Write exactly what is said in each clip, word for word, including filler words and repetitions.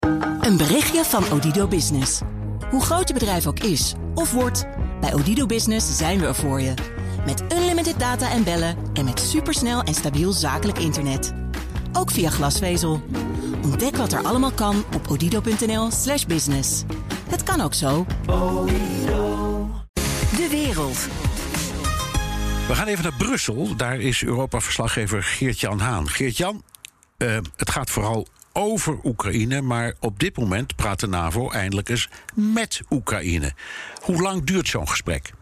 Een berichtje van Odido Business. Hoe groot je bedrijf ook is of wordt, bij Odido Business zijn we er voor je. Met unlimited data en bellen en met supersnel en stabiel zakelijk internet. Ook via glasvezel. Ontdek wat er allemaal kan op odido.nl slash business. Het kan ook zo. De wereld. We gaan even naar Brussel. Daar is Europa-verslaggever Geert-Jan Haan. Geert-Jan, uh, het gaat vooral over Oekraïne, maar op dit moment praat de NAVO eindelijk eens met Oekraïne. Hoe lang duurt zo'n gesprek?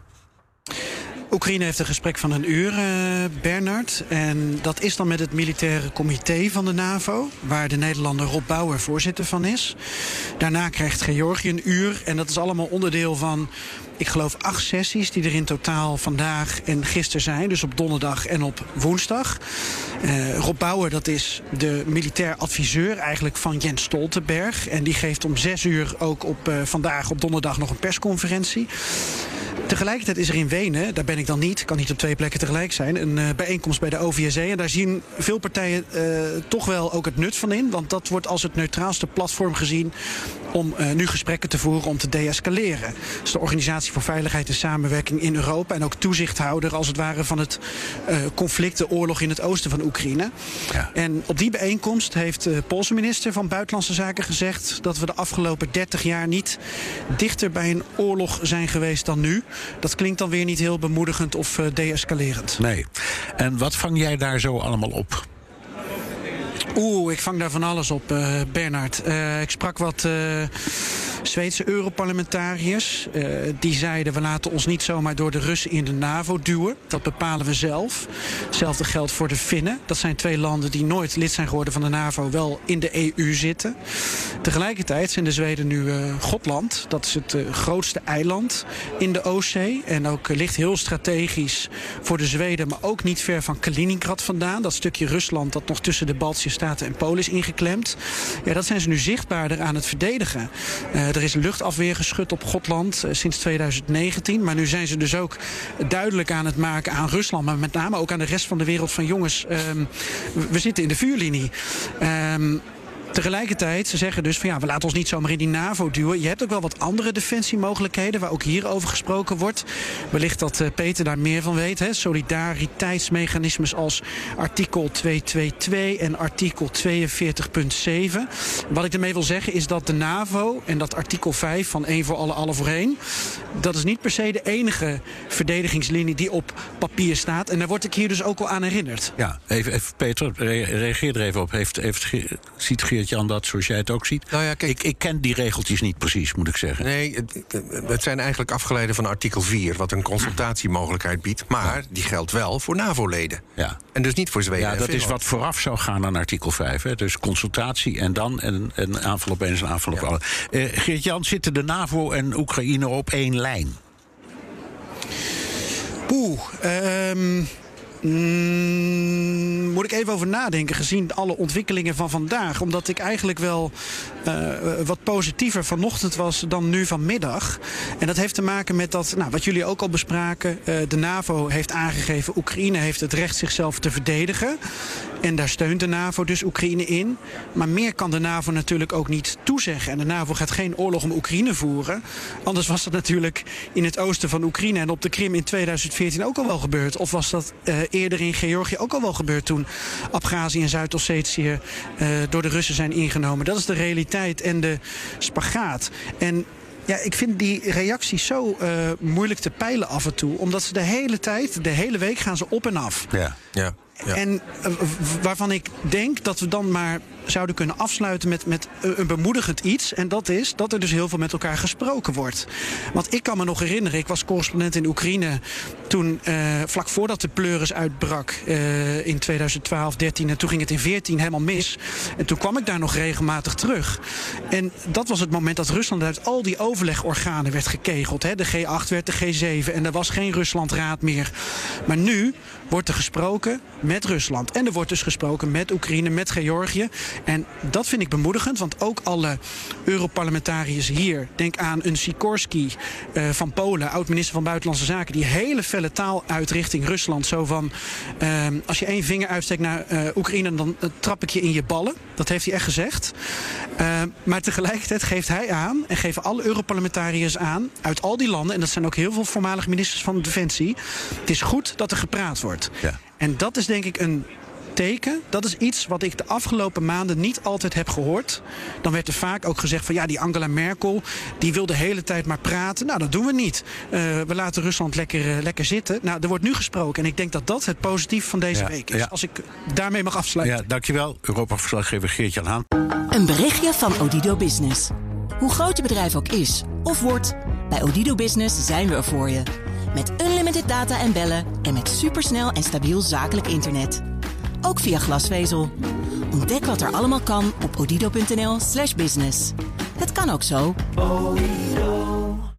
Oekraïne heeft een gesprek van een uur, uh, Bernard. En dat is dan met het militaire comité van de NAVO, waar de Nederlander Rob Bauer voorzitter van is. Daarna krijgt Georgië een uur. En dat is allemaal onderdeel van, ik geloof, acht sessies die er in totaal vandaag en gisteren zijn. Dus op donderdag en op woensdag. Uh, Rob Bauer, dat is de militair adviseur eigenlijk van Jens Stoltenberg. En die geeft om zes uur ook op uh, vandaag op donderdag nog een persconferentie. Tegelijkertijd is er in Wenen, daar ben ik dan niet, kan niet op twee plekken tegelijk zijn, een uh, bijeenkomst bij de O V S E. En daar zien veel partijen uh, toch wel ook het nut van in. Want dat wordt als het neutraalste platform gezien om uh, nu gesprekken te voeren om te deescaleren. Dat is de Organisatie voor Veiligheid en Samenwerking in Europa en ook toezichthouder als het ware van het uh, conflict, de oorlog in het oosten van Oekraïne. Ja. En op die bijeenkomst heeft de Poolse minister van Buitenlandse Zaken gezegd dat we de afgelopen dertig jaar niet dichter bij een oorlog zijn geweest dan nu. Dat klinkt dan weer niet heel bemoedigend of uh, deescalerend. Nee. En wat vang jij daar zo allemaal op? Oeh, ik vang daar van alles op, uh, Bernard. Uh, ik sprak wat uh, Zweedse Europarlementariërs. Uh, die zeiden, we laten ons niet zomaar door de Russen in de NAVO duwen. Dat bepalen we zelf. Hetzelfde geldt voor de Finnen. Dat zijn twee landen die nooit lid zijn geworden van de NAVO, wel in de E U zitten. Tegelijkertijd zijn de Zweden nu uh, Gotland. Dat is het uh, grootste eiland in de Oostzee. En ook uh, ligt heel strategisch voor de Zweden, maar ook niet ver van Kaliningrad vandaan. Dat stukje Rusland dat nog tussen de Baltische Staten en Polen is ingeklemd. Ja, dat zijn ze nu zichtbaarder aan het verdedigen. Uh, er is luchtafweergeschut op Gotland uh, sinds twintig negentien. Maar nu zijn ze dus ook duidelijk aan het maken aan Rusland, maar met name ook aan de rest van de wereld van jongens, um, we zitten in de vuurlinie. Um, Tegelijkertijd, ze zeggen dus van ja, we laten ons niet zomaar in die NAVO duwen. Je hebt ook wel wat andere defensiemogelijkheden waar ook hierover gesproken wordt. Wellicht dat uh, Peter daar meer van weet. Hè. Solidariteitsmechanismes als artikel tweehonderdtweeëntwintig en artikel tweeënveertig punt zeven. Wat ik ermee wil zeggen is dat de NAVO en dat artikel vijf van één voor alle, alle voor één, dat is niet per se de enige verdedigingslinie die op papier staat. En daar word ik hier dus ook wel aan herinnerd. Ja, even, even Peter, reageer er even op. Heeft, heeft, ziet Geert-Jan dat zoals jij het ook ziet? Nou ja, kijk, ik, ik ken die regeltjes niet precies, moet ik zeggen. Nee, het, het zijn eigenlijk afgeleiden van artikel vier, wat een consultatiemogelijkheid biedt. Maar ja, die geldt wel voor NAVO-leden. Ja. En dus niet voor Zweden. Ja, en dat Finland. is wat vooraf zou gaan aan artikel vijf. Hè. Dus consultatie en dan een, een aanval op eens, een aanval op ja. alle. Uh, Geert-Jan, zitten de NAVO en Oekraïne op één lijn? Oeh, um... Mm, moet ik even over nadenken, gezien alle ontwikkelingen van vandaag. Omdat ik eigenlijk wel uh, wat positiever vanochtend was dan nu vanmiddag. En dat heeft te maken met dat, nou, wat jullie ook al bespraken. Uh, de NAVO heeft aangegeven, Oekraïne heeft het recht zichzelf te verdedigen. En daar steunt de NAVO dus Oekraïne in. Maar meer kan de NAVO natuurlijk ook niet toezeggen. En de NAVO gaat geen oorlog om Oekraïne voeren. Anders was dat natuurlijk in het oosten van Oekraïne en op de Krim in tweeduizend veertien ook al wel gebeurd. Of was dat uh, eerder in Georgië ook al wel gebeurd toen Abhazie en Zuid-Ossetië uh, door de Russen zijn ingenomen. Dat is de realiteit en de spagaat. En ja, ik vind die reacties zo uh, moeilijk te peilen af en toe. Omdat ze de hele tijd, de hele week gaan ze op en af. Ja, ja. Ja. En uh, waarvan ik denk dat we dan maar zouden kunnen afsluiten met, met een bemoedigend iets. En dat is dat er dus heel veel met elkaar gesproken wordt. Want ik kan me nog herinneren, ik was correspondent in Oekraïne toen, uh, vlak voordat de pleuris uitbrak uh, in tweeduizend twaalf, dertien. En toen ging het in veertien helemaal mis. En toen kwam ik daar nog regelmatig terug. En dat was het moment dat Rusland uit al die overlegorganen werd gekegeld. Hè. De G acht werd de G zeven en er was geen Ruslandraad meer. Maar nu wordt er gesproken met Rusland. En er wordt dus gesproken met Oekraïne, met Georgië. En dat vind ik bemoedigend, want ook alle Europarlementariërs hier, denk aan een Sikorski uh, van Polen, oud-minister van Buitenlandse Zaken, die hele felle taal uit richting Rusland. Zo van, uh, als je één vinger uitsteekt naar uh, Oekraïne, dan uh, trap ik je in je ballen. Dat heeft hij echt gezegd. Uh, maar tegelijkertijd geeft hij aan, en geven alle Europarlementariërs aan, uit al die landen, en dat zijn ook heel veel voormalige ministers van Defensie, het is goed dat er gepraat wordt. Ja. En dat is denk ik een teken. Dat is iets wat ik de afgelopen maanden niet altijd heb gehoord. Dan werd er vaak ook gezegd van ja, die Angela Merkel, die wil de hele tijd maar praten. Nou, dat doen we niet. Uh, we laten Rusland lekker, uh, lekker zitten. Nou, er wordt nu gesproken. En ik denk dat dat het positief van deze ja, week is. Ja. Als ik daarmee mag afsluiten. Ja, dankjewel. Europa-verslaggever Geert-Jan Haan. Een berichtje van Odido Business. Hoe groot je bedrijf ook is of wordt, bij Odido Business zijn we er voor je. Met unlimited data en bellen en met supersnel en stabiel zakelijk internet. Ook via glasvezel. Ontdek wat er allemaal kan op odido punt n l slash business. Het kan ook zo.